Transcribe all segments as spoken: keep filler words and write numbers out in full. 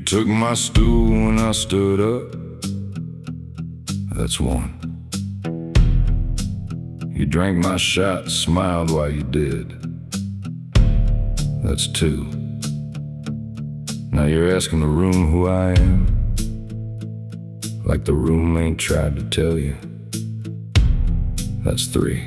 took my stool when I stood up. That's one. You drank my shot, smiled while you did. That's two. Now you're asking the room who I am, like the room ain't tried to tell you. That's three.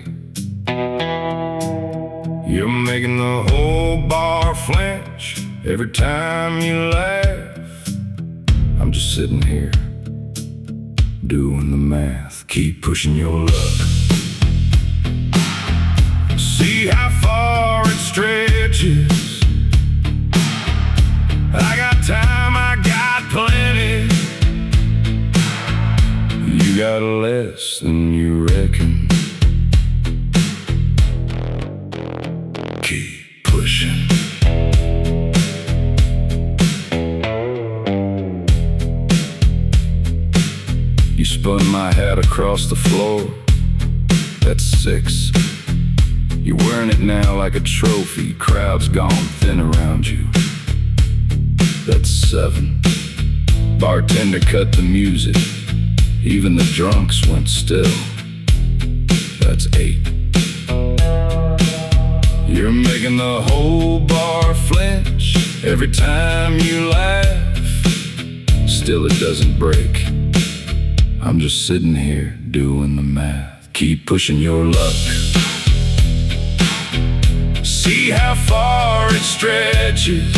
You're making the whole bar flinch every time you laugh. I'm just sitting here doing the math. Keep pushing your luck. See how far it stretches. I got time, I got plenty. You got less than you reckon. Keep pushing. You spun my hat across the floor. That's six. You're wearing it now like a trophy. Crowd's gone thin around you. That's seven. Bartender cut the music. Even the drunks went still. That's eight. You're making the whole bar flinch every time you laugh. Still it doesn't break. I'm just sitting here doing the math. Keep pushing your luck. See how far it stretches.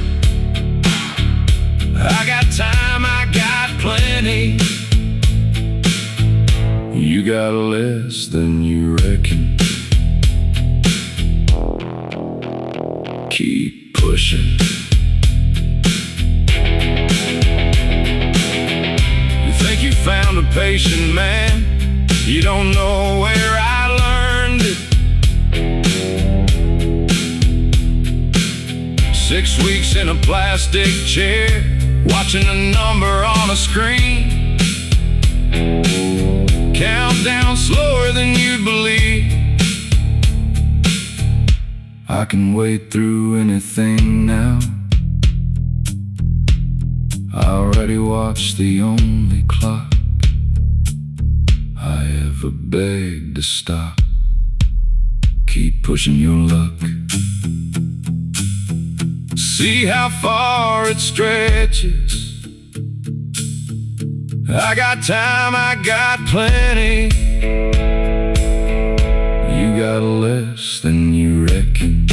I got time, I got plenty. You got less than you reckon. Keep pushing. You think you found a patient man. You don't know where I learned it. Six weeks in a plastic chair, watching a number on a screen. Count down slower than you'd believe. I can wait through anything now. I already watched the only clock I ever begged to stop. Keep pushing your luck. See how far it stretches. I got time, I got plenty. You got less than you reckon.